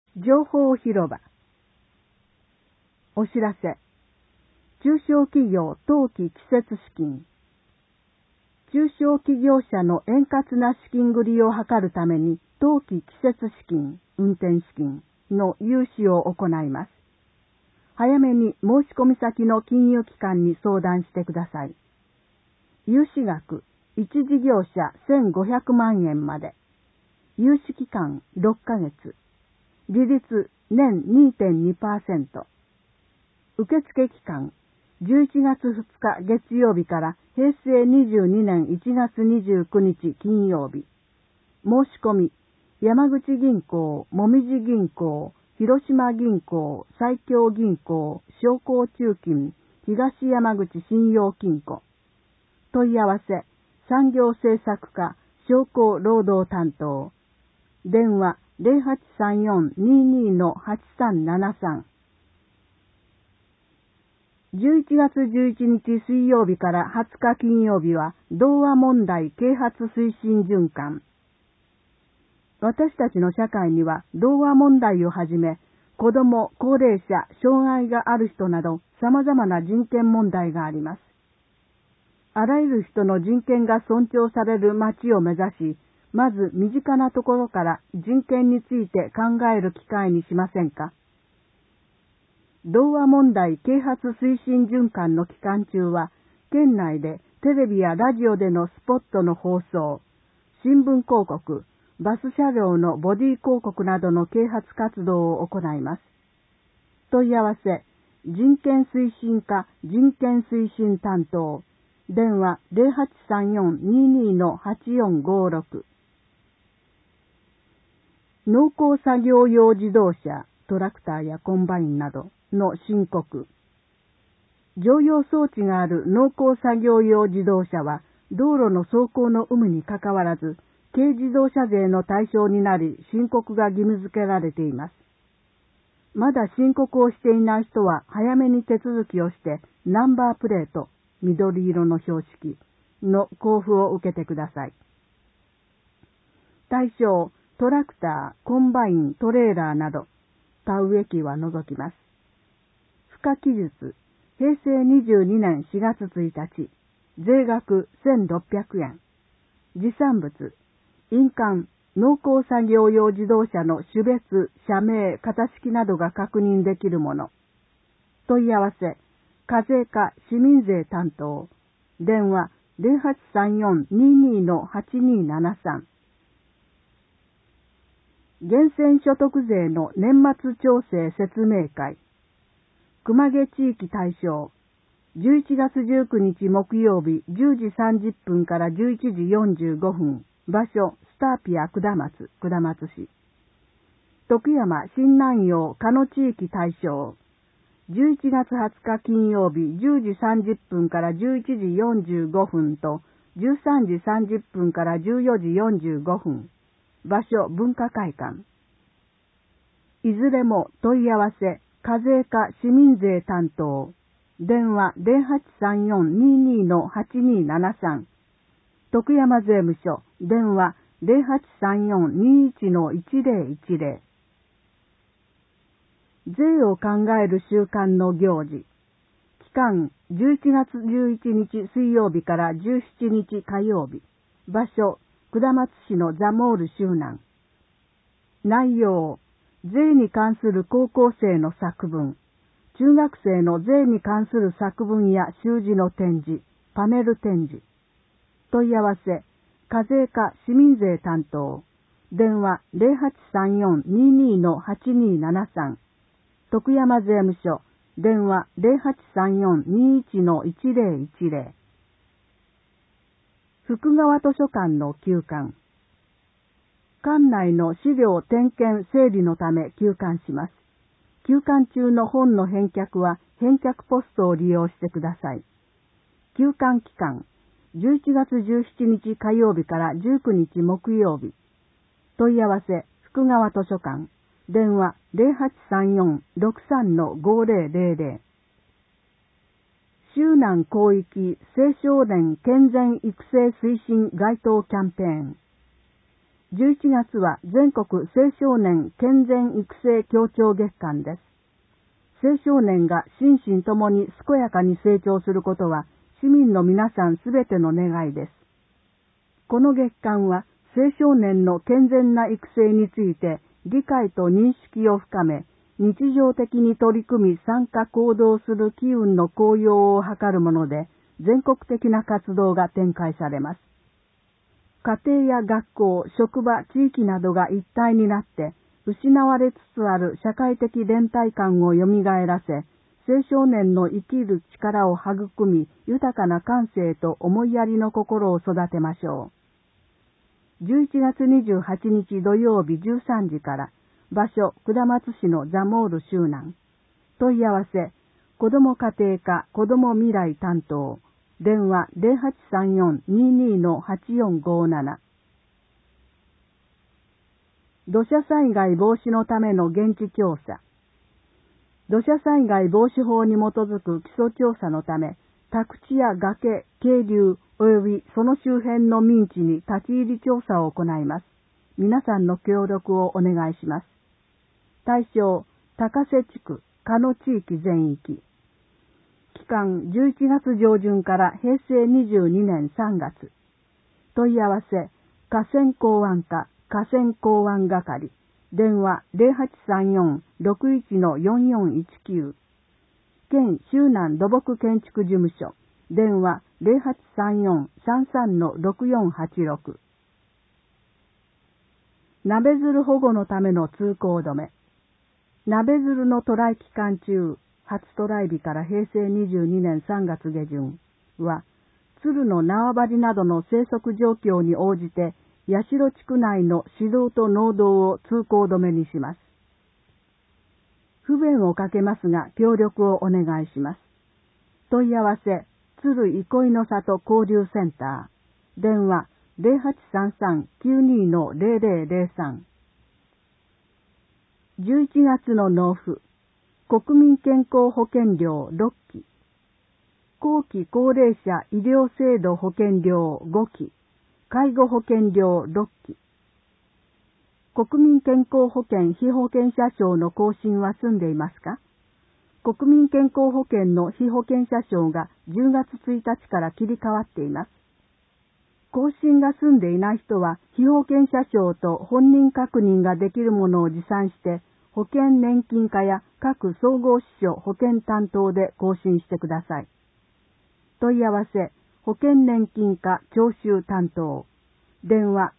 情報広場。お知らせ。中小企業当期季節資金。中小企業者の円滑な資金繰りを図るために、当期季節資金、運転資金の融資を行います。早めに申し込み先の金融機関に相談してください。融資額、1事業者1500万円まで。融資期間6ヶ月。利率年 2.2%。受付期間11月2日月曜日から平成22年1月29日金曜日。申し込み、山口銀行、もみじ銀行、広島銀行、西京銀行、商工中金、東山口信用金庫。問い合わせ、産業政策課、商工労働担当。電話0834-22-8373。11月11日水曜日から20日金曜日は、童話問題啓発推進循環。私たちの社会には、童話問題をはじめ、子ども、高齢者、障害がある人など、様々な人権問題があります。あらゆる人の人権が尊重される街を目指し、まず身近なところから人権について考える機会にしませんか。童話問題啓発推進循環の期間中は、県内でテレビやラジオでのスポットの放送、新聞広告、バス車両のボディ広告などの啓発活動を行います。問い合わせ、人権推進課人権推進担当、電話0834-22-8456。農耕作業用自動車、トラクターやコンバインなどの申告。乗用装置がある農耕作業用自動車は、道路の走行の有無にかかわらず、軽自動車税の対象になり、申告が義務付けられています。まだ申告をしていない人は、早めに手続きをして、ナンバープレート、緑色の標識の交付を受けてください。対象、トラクター、コンバイン、トレーラーなど、田植え機は除きます。付加記述、平成22年4月1日、税額1600円。持産物、印鑑、農耕作業用自動車の種別、社名、型式などが確認できるもの。問い合わせ、課税課市民税担当。電話0834-22-8273。源泉所得税の年末調整説明会。熊毛地域対象。11月19日木曜日10時30分から11時45分。場所、スターピア下松市。徳山新南陽加野地域対象。11月20日金曜日10時30分から11時45分と13時30分から14時45分。場所、文化会館。いずれも問い合わせ、課税課市民税担当。電話0834-22-8273。徳山税務署。電話0834-21-1010。税を考える週間の行事。期間11月11日水曜日から17日火曜日。場所、下松市のザモール周南。内容、税に関する高校生の作文、中学生の税に関する作文や習字の展示、パネル展示。問い合わせ、課税課市民税担当。電話0834-22-8273。徳山税務署。電話0834-21-1010。福川図書館の休館。館内の資料点検整理のため休館します。休館中の本の返却は返却ポストを利用してください。休館期間、11月17日火曜日から19日木曜日。問い合わせ、福川図書館。電話0834-63-5000。周南広域青少年健全育成推進街頭キャンペーン。 11月は全国青少年健全育成協調月間です。青少年が心身ともに健やかに成長することは市民の皆さんすべての願いです。この月間は青少年の健全な育成について理解と認識を深め、日常的に取り組み参加行動する機運の高揚を図るもので、全国的な活動が展開されます。家庭や学校、職場、地域などが一体になって、失われつつある社会的連帯感を蘇らせ、青少年の生きる力を育み、豊かな感性と思いやりの心を育てましょう。11月28日土曜日13時から、場所、下松市のザモール周南。問い合わせ、子ども家庭科子ども未来担当。電話 0834-22-8457。土砂災害防止のための現地調査。土砂災害防止法に基づく基礎調査のため、宅地や崖、渓流及びその周辺の民地に立ち入り調査を行います。皆さんの協力をお願いします。対象、高瀬地区、加野地域全域。期間11月上旬から平成22年3月。問い合わせ、河川港湾課、河川港湾係。電話 0834-61-4419。県周南土木建築事務所。電話 0834-33-6486。鍋鶴保護のための通行止め。鍋鶴の渡来期間中、初渡来日から平成22年3月下旬は、鶴の縄張りなどの生息状況に応じて、八代地区内の市道と農道を通行止めにします。不便をかけますが、協力をお願いします。問い合わせ、鶴憩いの里交流センター。電話、0833-92-0003。11月の納付。国民健康保険料6期。後期高齢者医療制度保険料5期。介護保険料6期。国民健康保険被保険者証の更新は済んでいますか？国民健康保険の被保険者証が10月1日から切り替わっています。更新が済んでいない人は、被保険者証と本人確認ができるものを持参して、保険年金課や各総合支所保険担当で更新してください。問い合わせ、保険年金課徴収担当。電話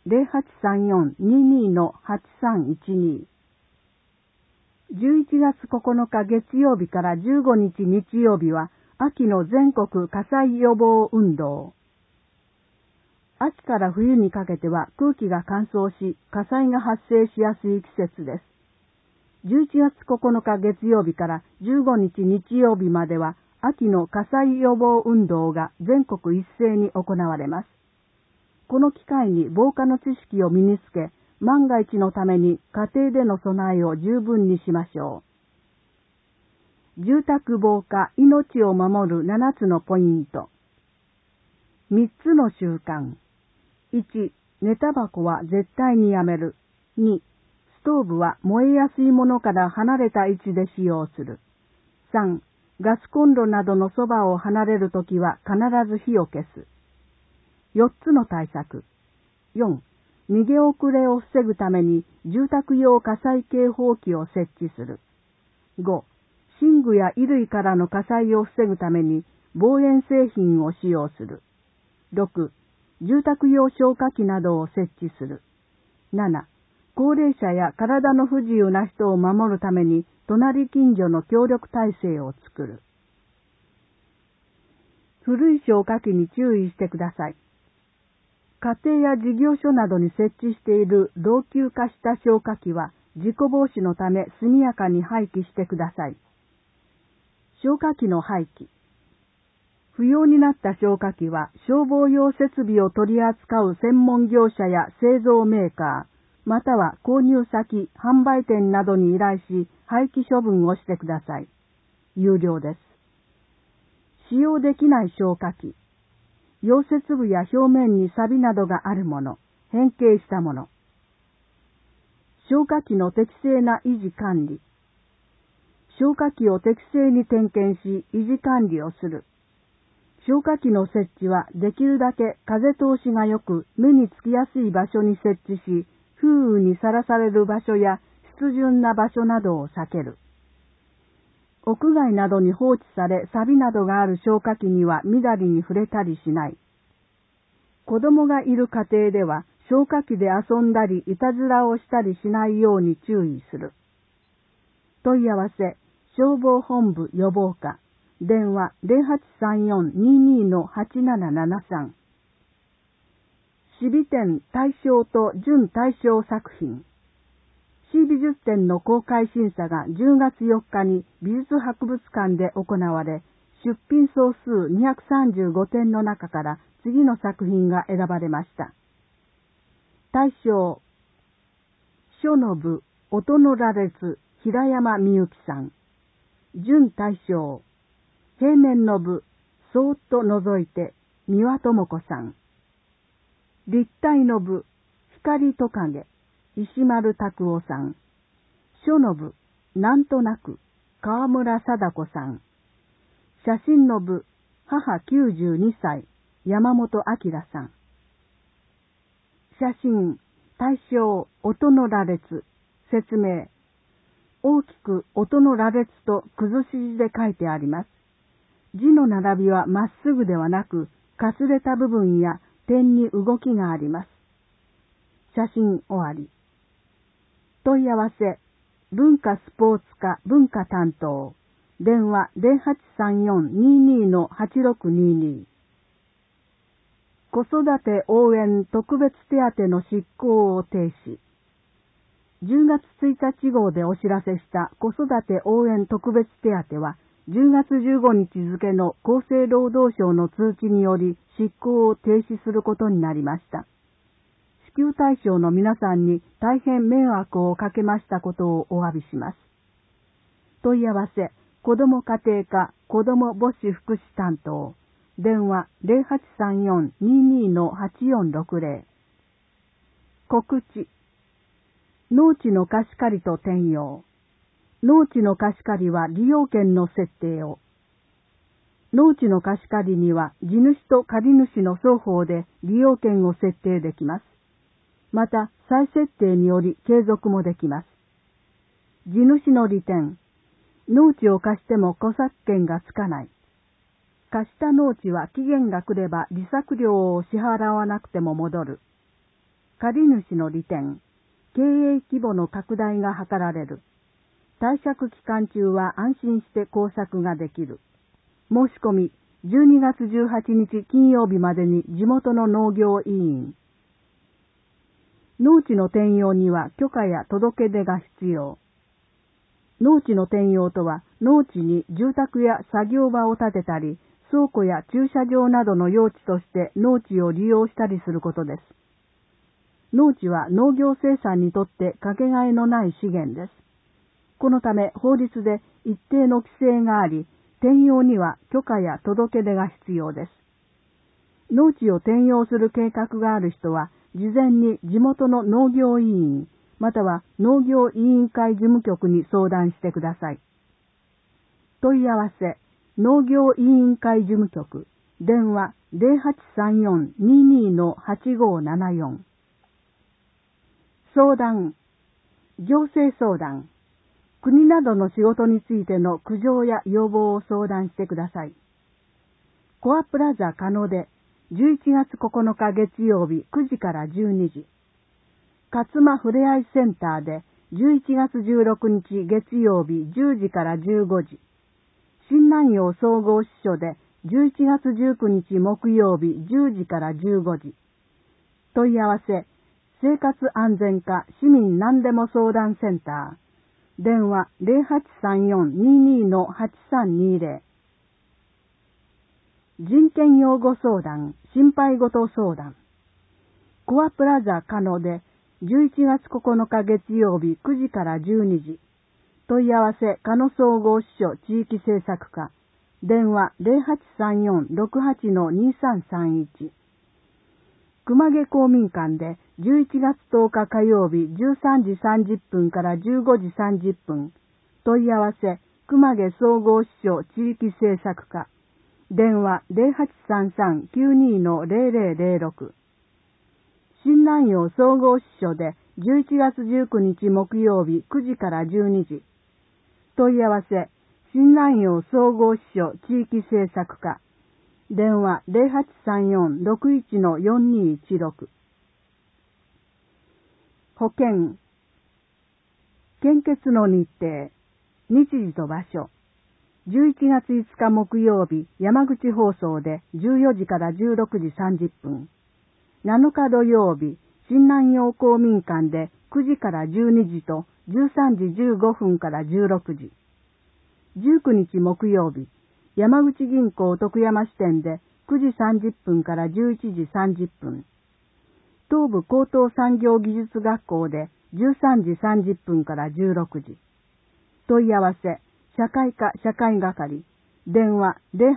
0834-22-8312。11月9日月曜日から15日日曜日は、秋の全国火災予防運動。秋から冬にかけては空気が乾燥し、火災が発生しやすい季節です。11月9日月曜日から15日日曜日までは、秋の火災予防運動が全国一斉に行われます。この機会に防火の知識を身につけ、万が一のために家庭での備えを十分にしましょう。住宅防火、命を守る7つのポイント。3つの習慣。1、寝タバコは絶対にやめる。2、ストーブは燃えやすいものから離れた位置で使用する。3、ガスコンロなどのそばを離れるときは必ず火を消す。4つの対策。4、逃げ遅れを防ぐために住宅用火災警報器を設置する。5、寝具や衣類からの火災を防ぐために防煙製品を使用する。6、住宅用消火器などを設置する。7、高齢者や体の不自由な人を守るために隣近所の協力体制を作る。古い消火器に注意してください。家庭や事業所などに設置している老朽化した消火器は事故防止のため速やかに廃棄してください。消火器の廃棄。不要になった消火器は消防用設備を取り扱う専門業者や製造メーカー、または購入先、販売店などに依頼し廃棄処分をしてください。有料です。使用できない消火器。溶接部や表面に錆などがあるもの、変形したもの。 消火器の適正な維持管理。消火器を適正に点検し、維持管理をする。消火器の設置はできるだけ風通しが良く、目につきやすい場所に設置し、風雨にさらされる場所や湿潤な場所などを避ける。屋外などに放置され、錆などがある消火器にはみだりに触れたりしない。子供がいる家庭では、消火器で遊んだり、いたずらをしたりしないように注意する。問い合わせ、消防本部予防課、電話 0834-22-8773。市美展大賞と準大賞作品。市美術展の公開審査が10月4日に美術博物館で行われ、出品総数235点の中から次の作品が選ばれました。大賞、書の部、音の羅列、平山みゆきさん。準大賞、平面の部、そーっと覗いて、三輪智子さん。立体の部、光トカゲ、石丸拓夫さん。書の部、なんとなく、川村貞子さん。写真の部、母92歳、山本明さん。写真、対象、音の羅列、説明。大きく音の羅列と崩し字で書いてあります。字の並びはまっすぐではなく、かすれた部分や点に動きがあります。写真終わり。問い合わせ、文化スポーツ課文化担当。電話 0834-22-8622。子育て応援特別手当の執行を停止。10月1日号でお知らせした子育て応援特別手当は、10月15日付の厚生労働省の通知により執行を停止することになりました。支給対象の皆さんに大変迷惑をかけましたことをお詫びします。問い合わせ、子ども家庭課子ども母子福祉担当。電話 0834-22-8460。告知。農地の貸し借りと転用。農地の貸し借りは利用権の設定を。農地の貸し借りには地主と借り主の双方で利用権を設定できます。また再設定により継続もできます。地主の利点。農地を貸しても戸籍権がつかない。貸した農地は期限が来れば利作料を支払わなくても戻る。借り主の利点。経営規模の拡大が図られる。貸借期間中は安心して工作ができる。申し込み、12月18日金曜日までに地元の農業委員。農地の転用には許可や届け出が必要。農地の転用とは、農地に住宅や作業場を建てたり、倉庫や駐車場などの用地として農地を利用したりすることです。農地は農業生産にとってかけがえのない資源です。このため法律で一定の規制があり、転用には許可や届け出が必要です。農地を転用する計画がある人は、事前に地元の農業委員、または農業委員会事務局に相談してください。問い合わせ、農業委員会事務局、電話 0834-22-8574。相談、行政相談、国などの仕事についての苦情や要望を相談してください。コアプラザ加納で11月9日月曜日9時から12時。勝間ふれあいセンターで11月16日月曜日10時から15時。新南陽総合支所で11月19日木曜日10時から15時。問い合わせ、生活安全課市民何でも相談センター。電話 0834-22-8320。人権擁護相談、心配事相談。コアプラザ加納で11月9日月曜日9時から12時。問い合わせ加納総合支所地域政策課。電話 0834-68-2331。 熊毛公民館で11月10日火曜日13時30分から15時30分。問い合わせ、熊毛総合支所地域政策課。電話 0833-92-0006。新南陽総合支所で11月19日木曜日9時から12時。問い合わせ、新南陽総合支所地域政策課。電話 0834-61-4216。保険。献血の日程。日時と場所。11月5日木曜日、山口放送で14時から16時30分。7日土曜日、新南陽公民館で9時から12時と13時15分から16時。19日木曜日、山口銀行徳山支店で9時30分から11時30分。東部高等産業技術学校で13時30分から16時。問い合わせ、社会科社会係。電話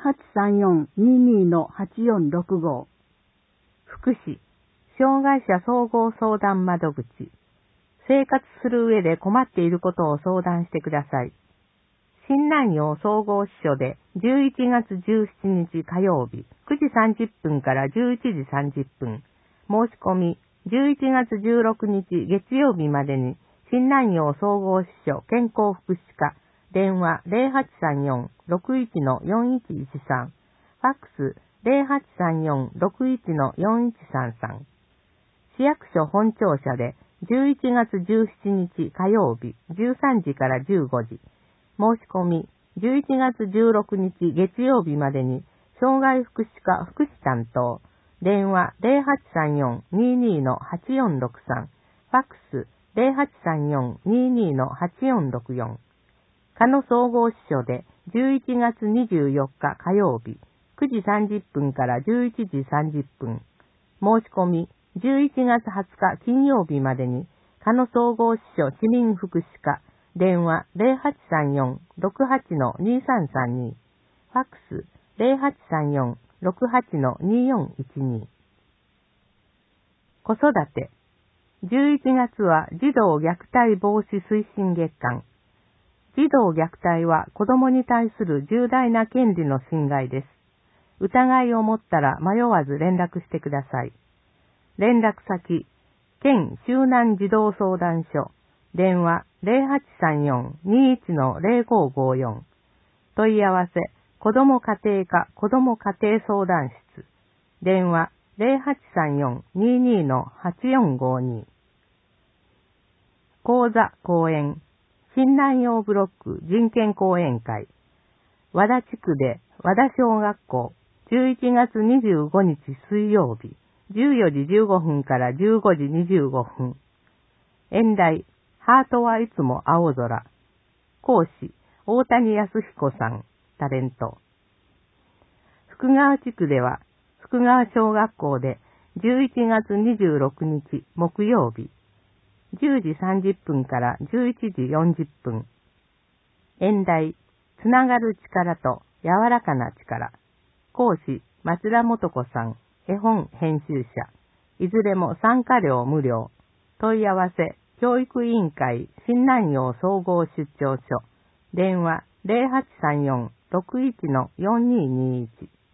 0834-22-8465。 福祉、障害者総合相談窓口。生活する上で困っていることを相談してください。新南陽総合支所で11月17日火曜日9時30分から11時30分。申し込み11月16日月曜日までに新南陽総合支所健康福祉課。電話 0834-61-4113。ファックス 0834-61-4133。市役所本庁舎で11月17日火曜日13時から15時。申し込み11月16日月曜日までに障害福祉課福祉担当。電話 0834-22-8463。ファックス 0834-22-8464。加野総合支所で11月24日火曜日9時30分から11時30分。申し込み11月20日金曜日までに加野総合支所市民福祉課。電話 0834-68-2332。ファックス 0834-68-2412。子育て。11月は児童虐待防止推進月間。児童虐待は子供に対する重大な権利の侵害です。疑いを持ったら迷わず連絡してください。連絡先、県周南児童相談所。電話 0834-21-0554。問い合わせ、子ども家庭課子ども家庭相談室。電話 0834-22-8452。講座講演、新南陽ブロック人権講演会。和田地区で和田小学校、11月25日水曜日、14時15分から15時25分。演題、ハートはいつも青空。講師、大谷康彦さん、タレント。福川地区では、福川小学校で11月26日木曜日、10時30分から11時40分。演題、つながる力と柔らかな力。講師、松田素子さん、絵本編集者。いずれも参加料無料。問い合わせ、教育委員会新南陽総合出張所。電話 0834-61-4221。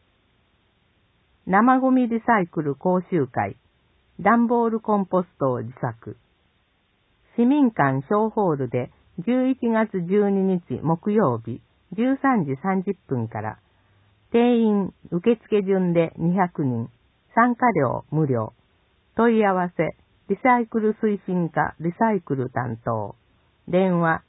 生ゴミリサイクル講習会。段ボールコンポストを自作。市民館小ホールで11月12日木曜日13時30分から。定員受付順で200人。参加料無料。問い合わせ、リサイクル推進課リサイクル担当。電話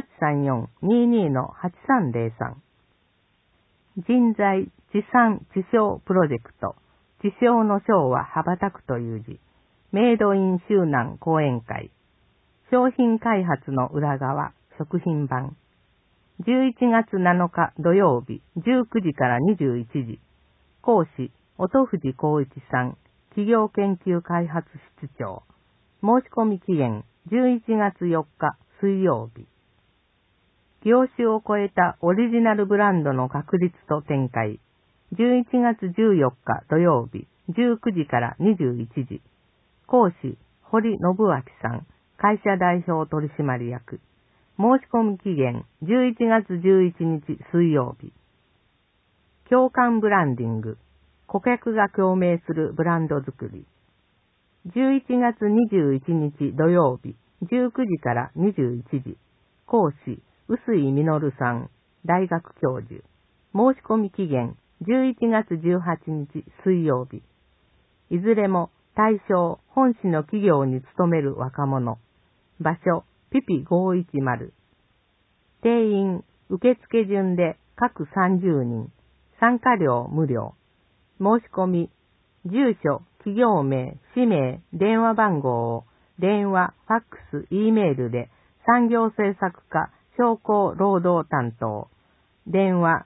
0834-22-8303。人材地産地消プロジェクト。地消の消は羽ばたくという字。メイドイン周南講演会。商品開発の裏側食品版。11月7日土曜日19時から21時。講師、音藤光一さん。企業研究開発室長。申し込み期限11月4日水曜日。業種を超えたオリジナルブランドの確立と展開。11月14日土曜日 19時から21時。講師、堀信明さん、会社代表取締役。申し込み期限、11月11日水曜日。共感ブランディング。顧客が共鳴するブランド作り。11月21日土曜日、19時から21時。講師、臼井実さん、大学教授。申し込み期限、11月18日水曜日。いずれも対象、本市の企業に勤める若者。場所、ピピ510。定員、受付順で各30人。参加料無料。申し込み、住所、企業名、氏名、電話番号を電話、ファックス、Eメールで産業政策課商工労働担当。電話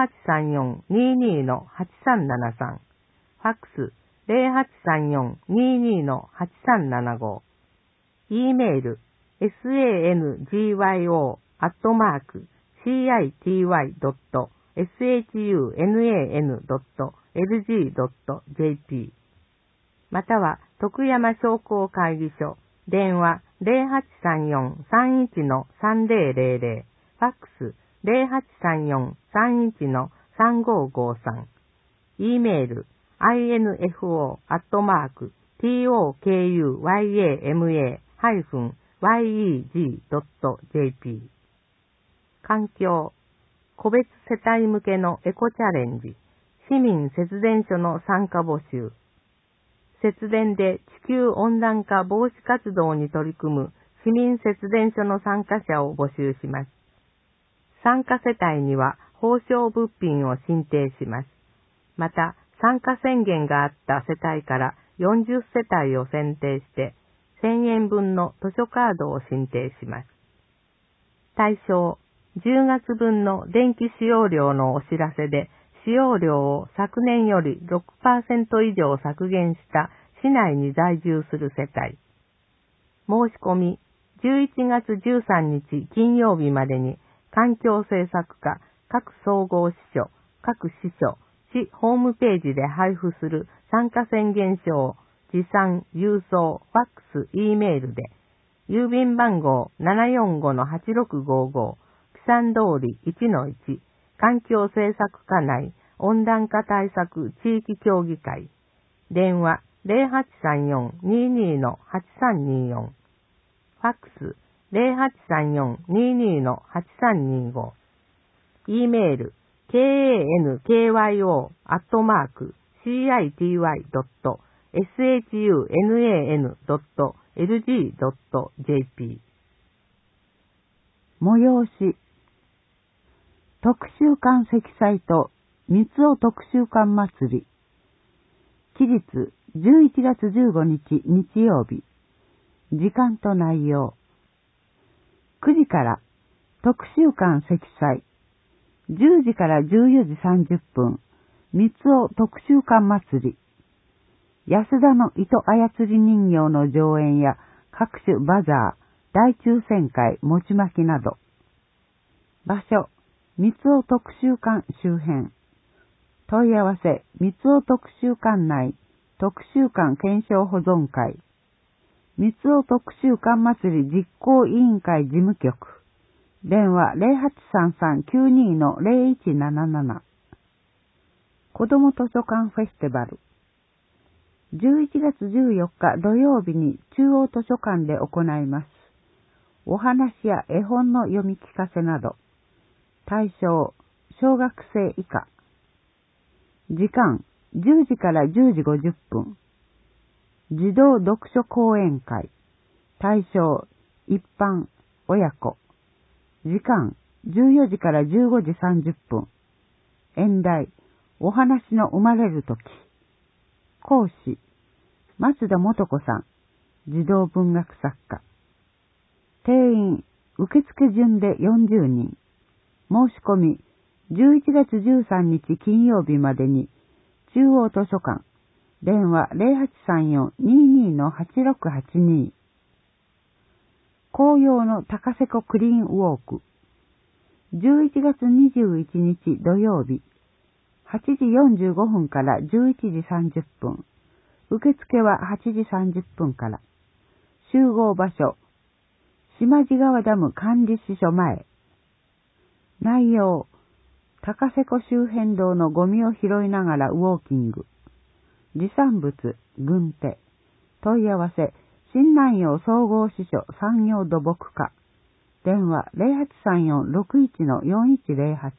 0834-22-8373。ファックス 0834-22-8375。Eメール sangyo.city.shun.lg.jp または徳山商工会議所電話 0834-31-3000 ファックス 0834-31-3553 Eメール info@tokuyama-yeg.jp 環境個別世帯向けのエコチャレンジ市民節電所の参加募集節電で地球温暖化防止活動に取り組む市民節電所の参加者を募集します。参加世帯には報奨物品を申請します。また、参加宣言があった世帯から40世帯を選定して1000円分の図書カードを申請します。対象、10月分の電気使用量のお知らせで使用量を昨年より 6% 以上削減した市内に在住する世帯。申し込み、11月13日金曜日までに環境政策課各総合支所、各支所、市ホームページで配布する参加宣言書を持参、郵送、ファックス、Eメールで、郵便番号 745-8655、木山通り 1-1、環境政策課内温暖化対策地域協議会。電話 0834-22-8324。ファックス 0834-22-8325。Eメール kankyo.shun.lg.jp 催し特集館積載と三尾特集館祭り期日11月15日日曜日時間と内容9時から特集館積載10時から14時30分三尾特集館祭り安田の糸操り人形の上演や各種バザー大抽選会餅巻きなど場所三尾特集館周辺問い合わせ三尾特集館内特集館検証保存会三尾特集館祭り実行委員会事務局電話 0833-92-0177 子ども図書館フェスティバル11月14日土曜日に中央図書館で行います。お話や絵本の読み聞かせなど対象小学生以下時間10時から10時50分児童読書講演会対象一般親子時間14時から15時30分演題お話の生まれるとき講師松田素子さん児童文学作家定員受付順で40人申し込み11月13日金曜日までに中央図書館電話 0834-22-8682 紅葉の高瀬湖クリーンウォーク11月21日土曜日8時45分から11時30分受付は8時30分から。集合場所、島地川ダム管理支所前。内容、高瀬湖周辺道のゴミを拾いながらウォーキング。持参物、軍手。問い合わせ、新南陽総合支所産業土木課。電話 0834-61-4108。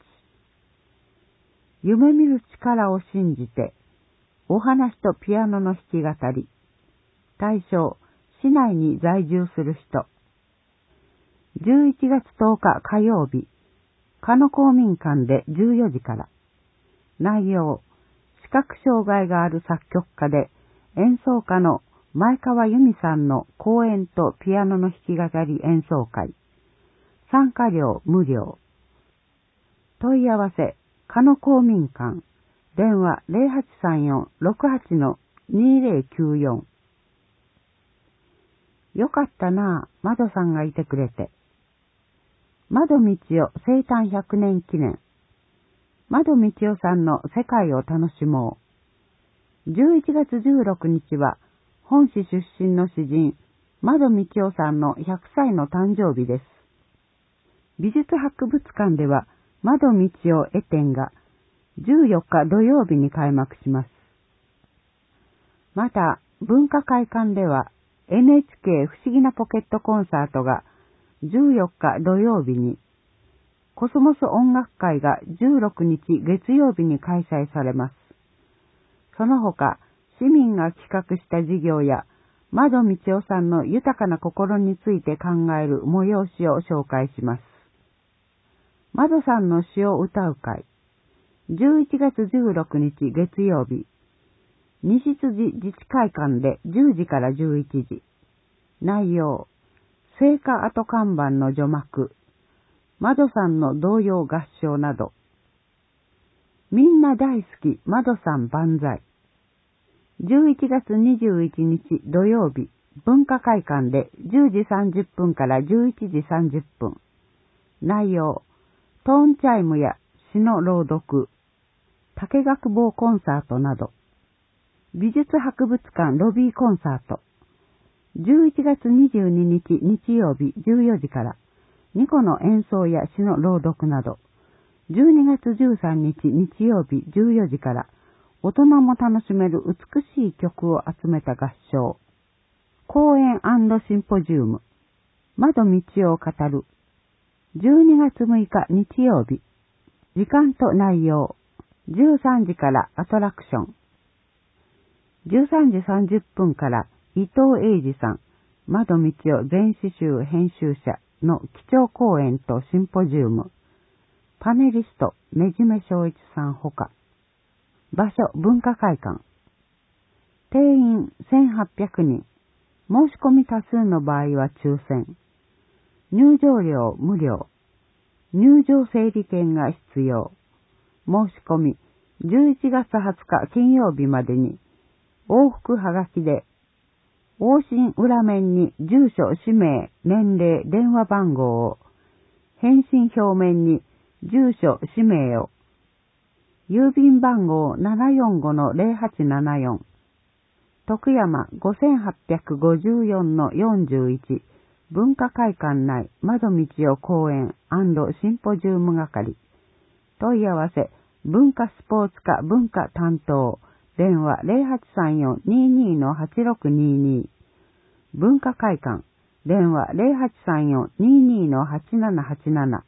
夢見る力を信じて、お話とピアノの弾き語り。対象、市内に在住する人。11月10日火曜日、鹿野公民館で14時から。内容、視覚障害がある作曲家で演奏家の前川由美さんの講演とピアノの弾き語り演奏会。参加料無料。問い合わせ、鹿野公民館。電話 0834-68-2094。よかったなぁ、窓さんがいてくれて。窓道夫生誕100年記念。窓道夫さんの世界を楽しもう。11月16日は、本市出身の詩人、窓道夫さんの100歳の誕生日です。美術博物館では、窓道夫絵展が14日土曜日に開幕します。また、文化会館では、NHK 不思議なポケットコンサートが14日土曜日に、コスモス音楽会が16日月曜日に開催されます。その他、市民が企画した事業や、窓道夫さんの豊かな心について考える催しを紹介します。窓さんの詩を歌う会。11月16日月曜日。西辻自治会館で10時から11時。内容、聖火跡看板の除幕。窓さんの童謡合唱など。みんな大好き窓さん万歳。11月21日土曜日。文化会館で10時30分から11時30分。内容、トーンチャイムや詩の朗読、竹学坊コンサートなど、美術博物館ロビーコンサート、11月22日日曜日14時から、ニコの演奏や詩の朗読など、12月13日日曜日14時から、大人も楽しめる美しい曲を集めた合唱、講演&シンポジウム、窓道を語る、12月6日日曜日、時間と内容、13時からアトラクション、13時30分から伊藤英二さん、窓道夫全詩集編集者の基調講演とシンポジウム、パネリストねじめ正一さんほか、場所文化会館、定員1800人、申し込み多数の場合は抽選、入場料無料。入場整理券が必要。申し込み、11月20日金曜日までに、往復はがきで、往診裏面に住所、氏名、年齢、電話番号を、返信表面に住所、氏名を、郵便番号 745-0874、徳山 5854-41、文化会館内窓道夫講演&シンポジウム係。問い合わせ、文化スポーツ課文化担当。電話 0834-22-8622。文化会館。電話 0834-22-8787。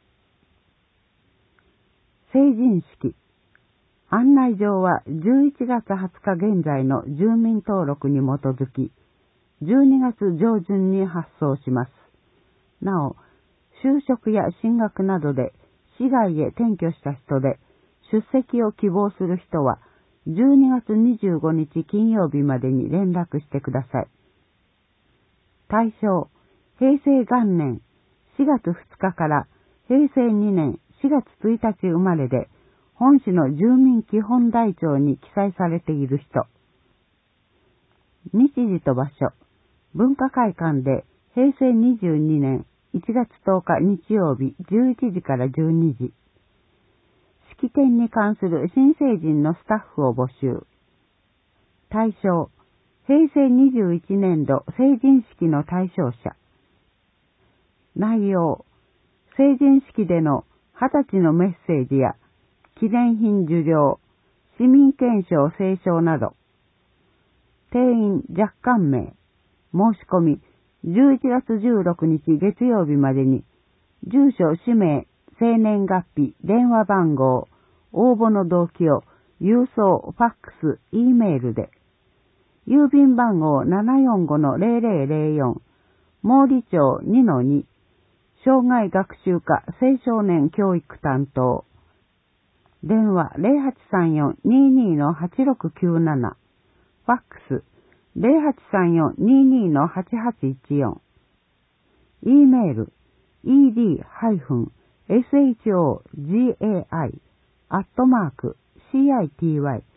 成人式。案内状は11月20日現在の住民登録に基づき、12月上旬に発送します。なお、就職や進学などで市外へ転居した人で出席を希望する人は12月25日金曜日までに連絡してください。対象、平成元年4月2日から平成2年4月1日生まれで本市の住民基本台帳に記載されている人。日時と場所。文化会館で平成22年1月10日日曜日11時から12時。式典に関する新成人のスタッフを募集。対象、 平成21年度成人式の対象者。内容、成人式での20歳のメッセージや記念品受領、市民憲章斉唱など。定員若干名。申し込み、11月16日月曜日までに、住所、氏名、生年月日、電話番号、応募の動機を郵送、ファックス、Eメールで。郵便番号 745-0004、毛利町 2-2、障害学習課青少年教育担当。電話 0834-22-8697、ファックス 0834-22-8814、Eメール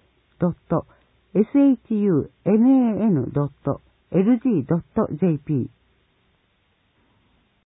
ed-shogai@city.sunan.lg.jp